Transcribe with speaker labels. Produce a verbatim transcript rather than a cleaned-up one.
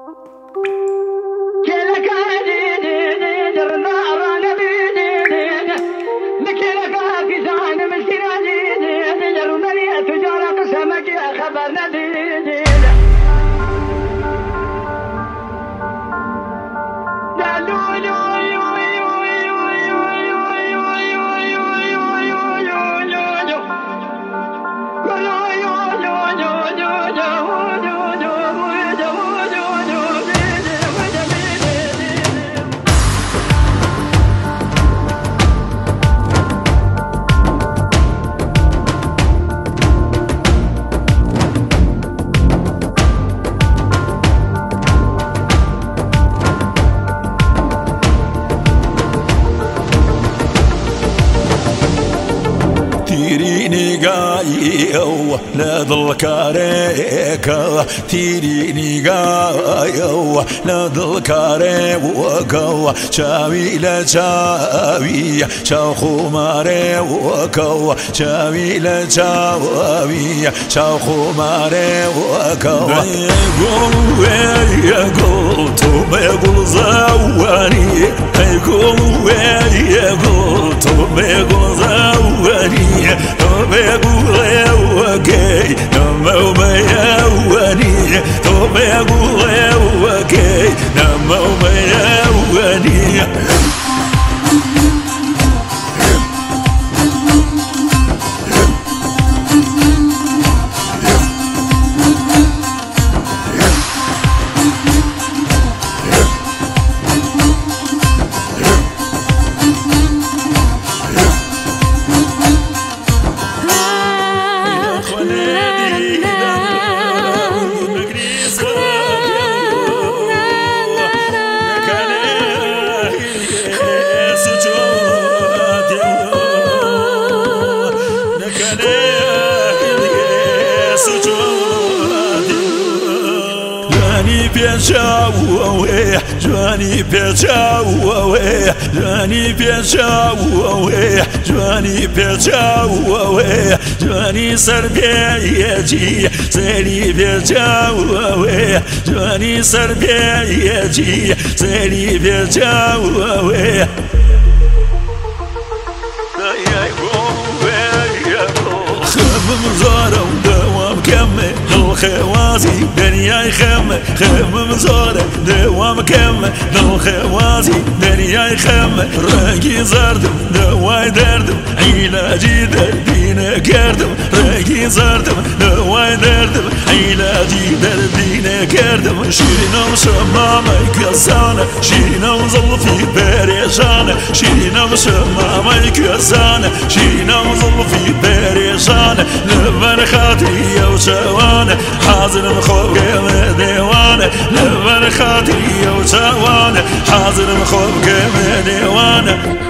Speaker 1: لا ضل كاريكا تيريني قايو لا ضل كاريكا شاوي لا شاوي شاخو ماري وكو شاوي لا شاوي شاخو ماري وكو يقول يقول توم يقول زواني يقول يقول توم يقول زواني توم يقول وكي نمو ما يواني توم يقول وكي نمو ما يواني بيجاوي جواني بيجاوي جواني بيجاوي جواني بيجاوي جواني سر بيجي سري بيجاوي جواني سر بيجي سري بيجاوي خمم زارة ودوام كمل الخوازي دنيا يخم خمم زارة دوام كمل الخوازي دنيا يخم راقي زردم دواي دردم علاجي دردينا كردم راقي زردم دواي دردم علاجي دردينا كردم شيرنا وشمامة كسانة شيرنا وظل في بريشانة شيرنا وشمامة كسانة شيرنا وظل في بريشانة لبن خاطري وشوانة حاضر مخوف كم ديوانة لبن خاطري وشوانة حاضر مخوف كم ديوانة